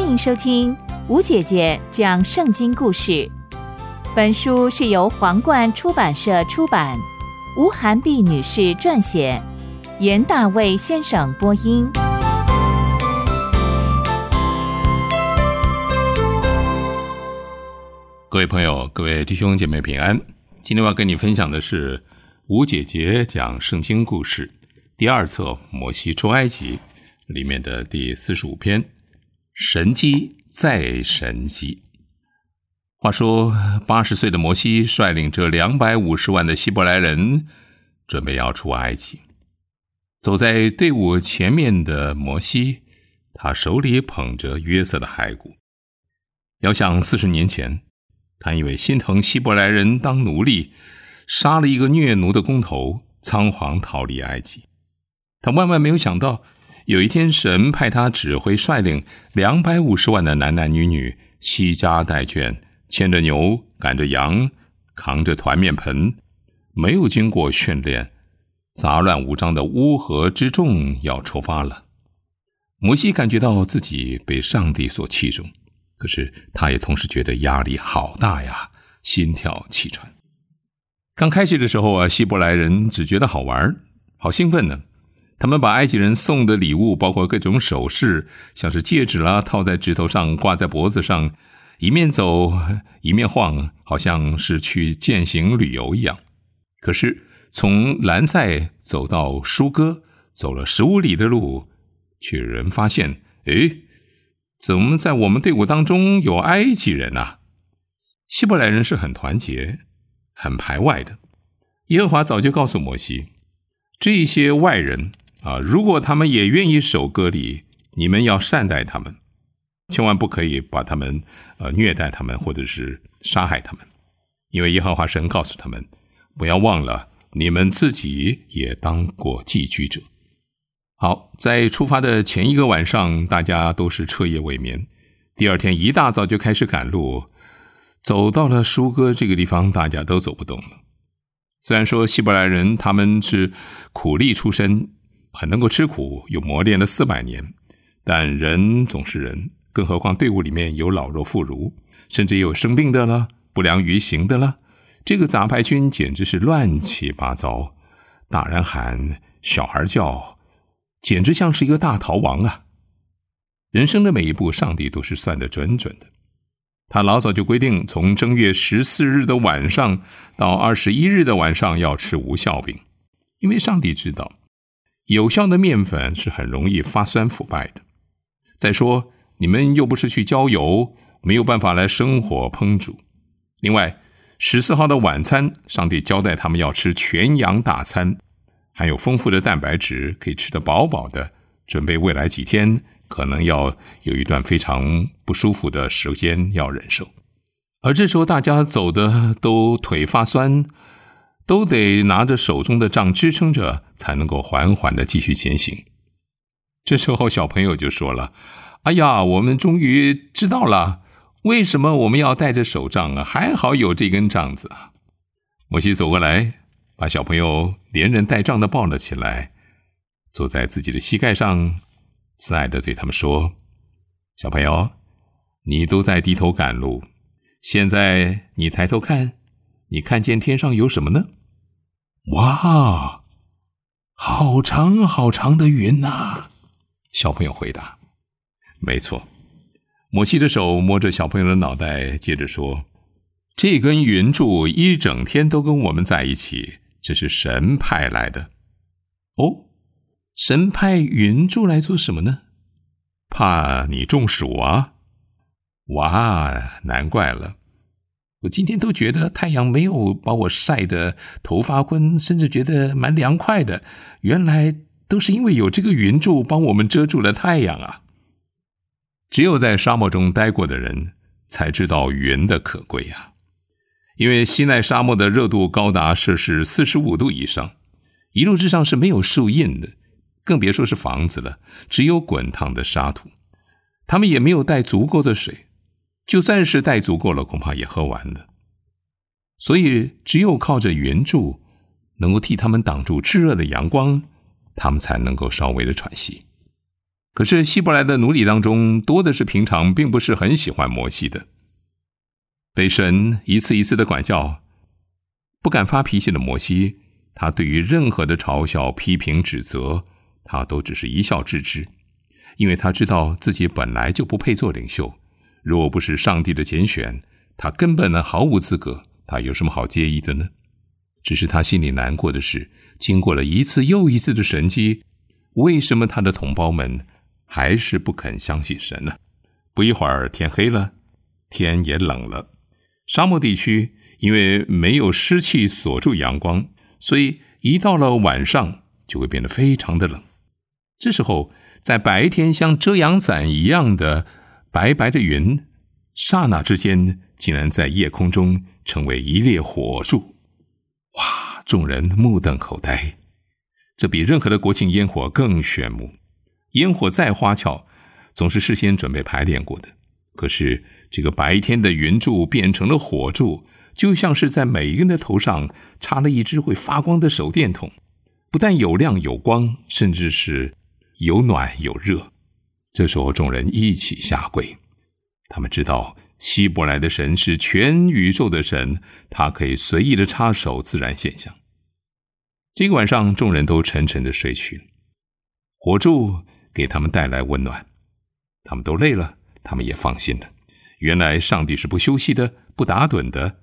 欢迎收听吴姐姐讲圣经故事。本书是由皇冠出版社出版，吴涵碧女士撰写，袁大卫先生播音。 各位朋友，各位弟兄姐妹平安。今天我要跟你分享的是吴姐姐讲圣经故事第二册摩西出埃及里面的第45篇，神迹再神迹。话说80岁的摩西率领这250万的希伯来人准备要出埃及。走在队伍前面的摩西，他手里捧着约瑟的骸骨。要想40年前，他因为心疼希伯来人当奴隶，杀了一个虐奴的工头，仓皇逃离埃及。他万万没有想到，有一天神派他指挥率领250万的男男女女，携家带眷，牵着牛，赶着羊，扛着团面盆，没有经过训练，杂乱无章的乌合之众要出发了。摩西感觉到自己被上帝所器重，可是他也同时觉得压力好大呀，心跳气喘。刚开始的时候希伯来人只觉得好玩，好兴奋呢。他们把埃及人送的礼物，包括各种首饰，像是戒指啦，套在指头上，挂在脖子上，一面走一面晃，好像是去践行旅游一样。可是从兰塞走到舒哥，走了15里的路，却有人发现，怎么在我们队伍当中有埃及人啊？希伯来人是很团结，很排外的。耶和华早就告诉摩西，这些外人如果他们也愿意守割礼，你们要善待他们，千万不可以把他们虐待他们，或者是杀害他们。因为耶和华神告诉他们，不要忘了你们自己也当过寄居者。好，在出发的前一个晚上，大家都是彻夜未眠。第二天一大早就开始赶路，走到了舒哥这个地方，大家都走不动了。虽然说希伯来人他们是苦力出身，很能够吃苦，又磨练了400年，但人总是人，更何况队伍里面有老弱妇孺，甚至也有生病的了，不良于行的了。这个杂牌军简直是乱七八糟，大人喊，小孩叫，简直像是一个大逃亡啊！人生的每一步，上帝都是算得准准的。他老早就规定，从正月14日的晚上到21日的晚上要吃无酵饼，因为上帝知道有效的面粉是很容易发酸腐败的。再说你们又不是去郊游，没有办法来生火烹煮。另外14号的晚餐，上帝交代他们要吃全羊大餐，含有丰富的蛋白质，可以吃得饱饱的，准备未来几天可能要有一段非常不舒服的时间要忍受。而这时候大家走的都腿发酸，都得拿着手中的杖支撑着，才能够缓缓地继续前行。这时候小朋友就说了，哎呀，我们终于知道了，为什么我们要带着手杖啊？还好有这根杖子啊！摩西走过来，把小朋友连人带杖的抱了起来，坐在自己的膝盖上，慈爱地对他们说，小朋友，你都在低头赶路，现在你抬头看，你看见天上有什么呢？哇，好长好长的云啊！小朋友回答。没错，摩西的手摸着小朋友的脑袋，接着说，这根云柱一整天都跟我们在一起，这是神派来的。哦，神派云柱来做什么呢？怕你中暑啊？哇，难怪了。我今天都觉得太阳没有把我晒得头发昏，甚至觉得蛮凉快的，原来都是因为有这个云柱帮我们遮住了太阳啊。只有在沙漠中待过的人才知道云的可贵啊。因为西奈沙漠的热度高达摄氏45度以上，一路之上是没有树荫的，更别说是房子了，只有滚烫的沙土。他们也没有带足够的水，就算是带足够了，恐怕也喝完了。所以只有靠着云柱能够替他们挡住炙热的阳光，他们才能够稍微的喘息。 可是希伯来的奴隶当中，多的是平常并不是很喜欢摩西的。被神一次一次的管教，不敢发脾气的摩西，他对于任何的嘲笑、批评、指责，他都只是一笑置之，因为他知道自己本来就不配做领袖，若不是上帝的拣选，他根本毫无资格，他有什么好介意的呢？只是他心里难过的是，经过了一次又一次的神迹，为什么他的同胞们还是不肯相信神呢？不一会儿天黑了，天也冷了。沙漠地区因为没有湿气锁住阳光，所以一到了晚上就会变得非常的冷。这时候在白天像遮阳伞一样的白白的云，刹那之间竟然在夜空中成为一列火柱。哇！众人目瞪口呆，这比任何的国庆烟火更炫目。烟火再花俏，总是事先准备排练过的。可是这个白天的云柱变成了火柱，就像是在每一个人的头上插了一只会发光的手电筒，不但有亮有光，甚至是有暖有热。这时候众人一起下跪，他们知道希伯来的神是全宇宙的神，他可以随意的插手自然现象。这个晚上众人都沉沉的睡去了，火柱给他们带来温暖，他们都累了，他们也放心了。原来上帝是不休息的，不打盹的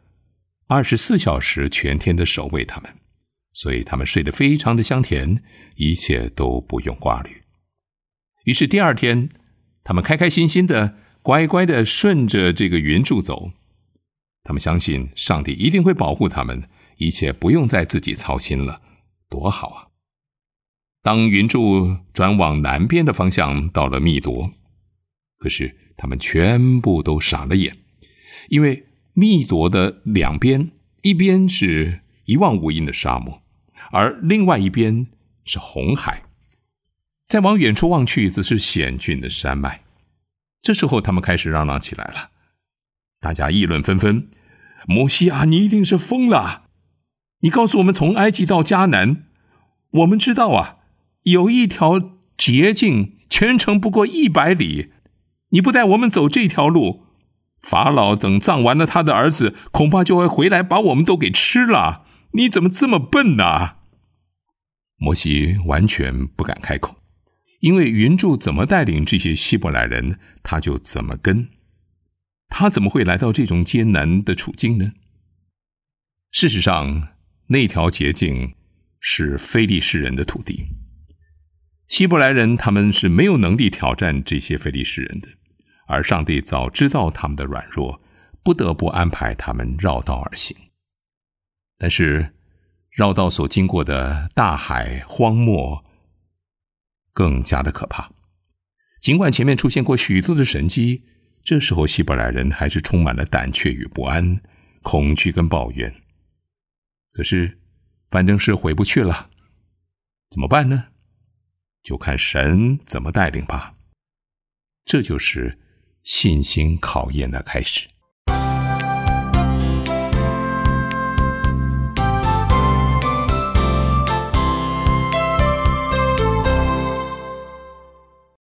，24小时全天的守卫他们，所以他们睡得非常的香甜，一切都不用挂虑。于是第二天，他们开开心心的乖乖的顺着这个云柱走，他们相信上帝一定会保护他们，一切不用再自己操心了，多好啊！当云柱转往南边的方向，到了密夺，可是他们全部都傻了眼，因为密夺的两边，一边是一望无垠的沙漠，而另外一边是红海，再往远处望去，则是险峻的山脉。这时候他们开始嚷嚷起来了，大家议论纷纷：摩西啊，你一定是疯了！你告诉我们从埃及到迦南，我们知道啊，有一条捷径，全程不过100里。你不带我们走这条路，法老等葬完了他的儿子，恐怕就会回来把我们都给吃了。你怎么这么笨呢？摩西完全不敢开口，因为云柱怎么带领这些希伯来人，他就怎么跟。他怎么会来到这种艰难的处境呢？事实上，那条捷径是非利士人的土地。希伯来人他们是没有能力挑战这些非利士人的，而上帝早知道他们的软弱，不得不安排他们绕道而行。但是绕道所经过的大海荒漠更加的可怕，尽管前面出现过许多的神迹，这时候希伯来人还是充满了胆怯与不安、恐惧跟抱怨。可是反正是回不去了，怎么办呢？就看神怎么带领吧。这就是信心考验的开始。